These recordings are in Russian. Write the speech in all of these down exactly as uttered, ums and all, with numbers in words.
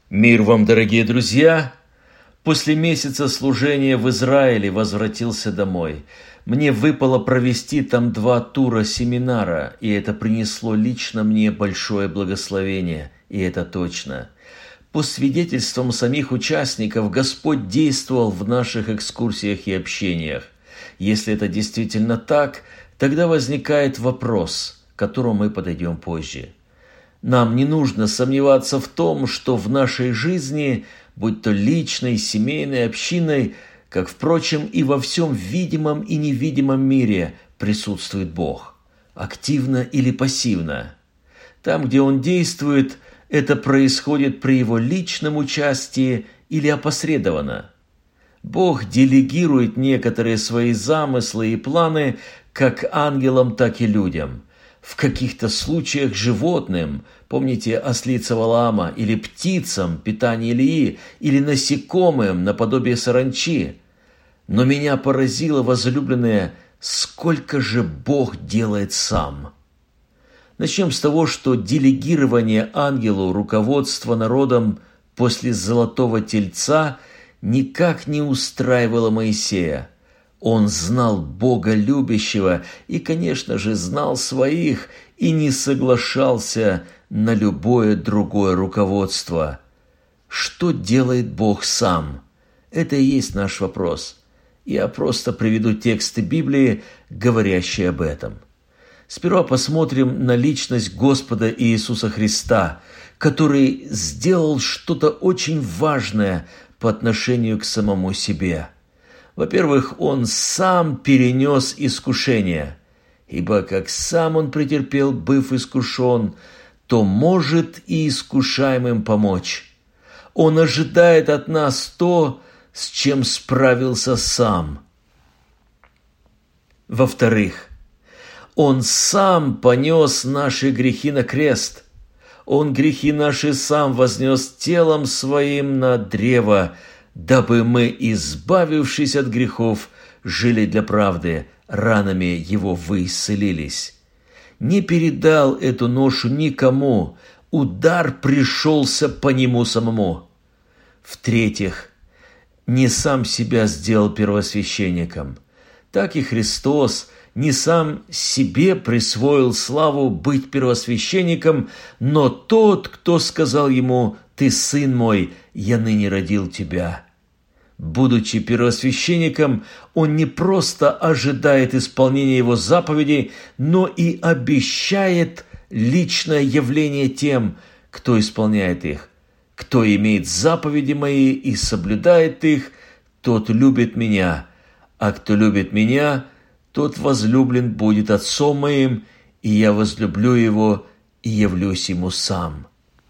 Мир вам, дорогие друзья! После месяца служения в Израиле возвратился домой. Мне выпало провести там два тура семинара, и это принесло лично мне большое благословение, и это точно. По свидетельствам самих участников, Господь действовал в наших экскурсиях и общениях. Если это действительно так, тогда возникает вопрос, к которому мы подойдем позже. Нам не нужно сомневаться в том, что в нашей жизни, будь то личной, семейной, общиной, как, впрочем, и во всем видимом и невидимом мире присутствует Бог, активно или пассивно. Там, где Он действует, это происходит при Его личном участии или опосредованно. Бог делегирует некоторые свои замыслы и планы как ангелам, так и людям. В каких-то случаях животным, помните ослица Валаама, или птицам, питание Илии, или насекомым, наподобие саранчи. Но меня поразило, возлюбленное, сколько же Бог делает сам. Начнем с того, что делегирование ангелу руководства народом после золотого тельца никак не устраивало Моисея. Он знал Бога любящего и, конечно же, знал своих и не соглашался на любое другое руководство. Что делает Бог сам? Это и есть наш вопрос. Я просто приведу тексты Библии, говорящие об этом. Сперва посмотрим на личность Господа Иисуса Христа, который сделал что-то очень важное по отношению к самому себе. Во-первых, Он сам перенес искушение, ибо как сам Он претерпел, быв искушен, то может и искушаемым помочь. Он ожидает от нас то, с чем справился сам. Во-вторых, Он сам понес наши грехи на крест. Он грехи наши сам вознес телом Своим на древо, дабы мы, избавившись от грехов, жили для правды, ранами Его вы исцелились. Не передал эту ношу никому, удар пришелся по Нему самому. В-третьих, не сам себя сделал первосвященником. Так и Христос не сам себе присвоил славу быть первосвященником, но тот, кто сказал Ему: «Ты, Сын мой, я ныне родил тебя». Будучи первосвященником, Он не просто ожидает исполнения Его заповедей, но и обещает личное явление тем, кто исполняет их. Кто имеет заповеди Мои и соблюдает их, тот любит Меня, а кто любит Меня, тот возлюблен будет Отцом Моим, и Я возлюблю его и явлюсь ему сам.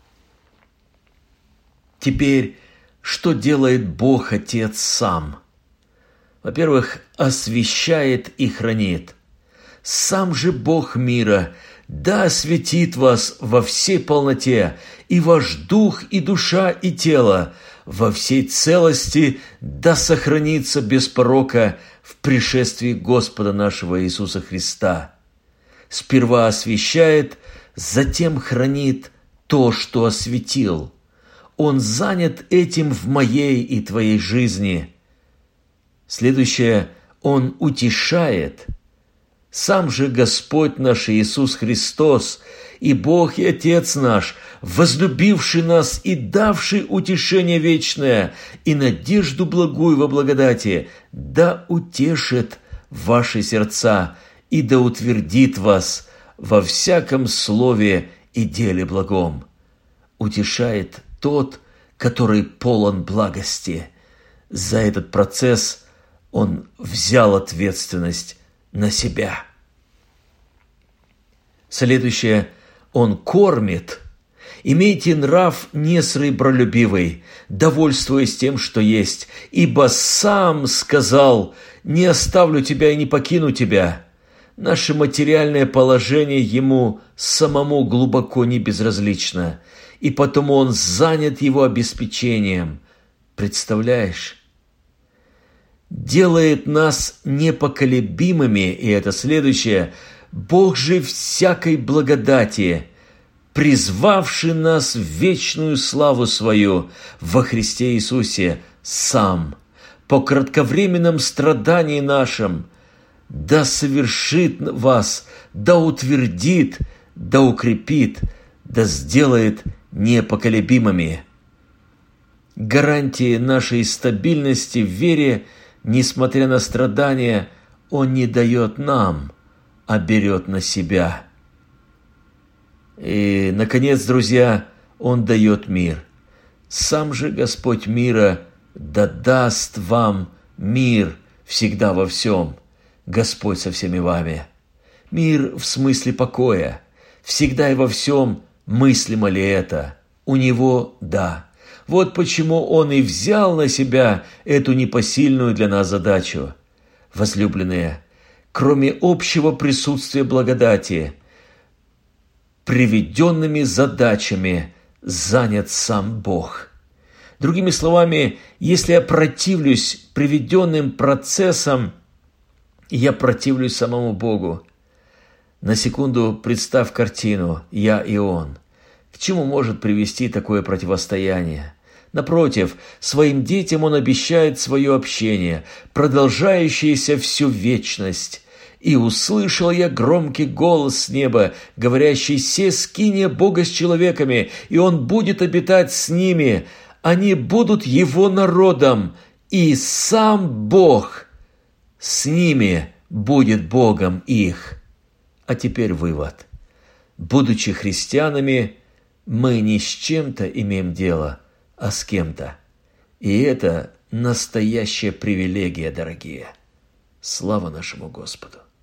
Теперь, что делает Бог Отец сам? Во-первых, освящает и хранит. Сам же Бог мира да осветит вас во всей полноте, и ваш дух, и душа, и тело во всей целости да сохранится без порока в пришествии Господа нашего Иисуса Христа. Сперва освящает, затем хранит то, что осветил. Он занят этим в моей и твоей жизни. Следующее, Он утешает. Сам же Господь наш Иисус Христос и Бог и Отец наш, возлюбивший нас и давший утешение вечное и надежду благую во благодати, да утешит ваши сердца и да утвердит вас во всяком слове и деле благом. Утешает тот, который полон благости. За этот процесс он взял ответственность на себя. Следующее. Он кормит. Имейте нрав несребролюбивый, довольствуясь тем, что есть, ибо сам сказал: «Не оставлю тебя и не покину тебя». Наше материальное положение ему самому глубоко не безразлично, и потому он занят его обеспечением. Представляешь? Делает нас непоколебимыми, и это следующее: Бог же всякой благодати, призвавший нас в вечную славу свою во Христе Иисусе сам, по кратковременном страдании нашем, да совершит вас, да утвердит, да укрепит, да сделает непоколебимыми. Гарантии нашей стабильности в вере, несмотря на страдания, Он не дает нам, а берет на себя. И, наконец, друзья, Он дает мир. Сам же Господь мира да даст вам мир всегда во всем. Господь со всеми вами. Мир в смысле покоя. Всегда и во всем мыслимо ли это? У Него – да. Вот почему Он и взял на себя эту непосильную для нас задачу. Возлюбленные, кроме общего присутствия благодати, приведенными задачами занят сам Бог. Другими словами, если я противлюсь приведенным процессам, я противлюсь самому Богу. На секунду представь картину «Я и Он». К чему может привести такое противостояние? Напротив, своим детям Он обещает свое общение, продолжающееся всю вечность. «И услышал я громкий голос с неба, говорящий: се скиния Бога с человеками, и Он будет обитать с ними, они будут Его народом, и сам Бог с ними будет Богом их». А теперь вывод. Будучи христианами, мы не с чем-то имеем дело, а с кем-то. И это настоящая привилегия, дорогие. Слава нашему Господу!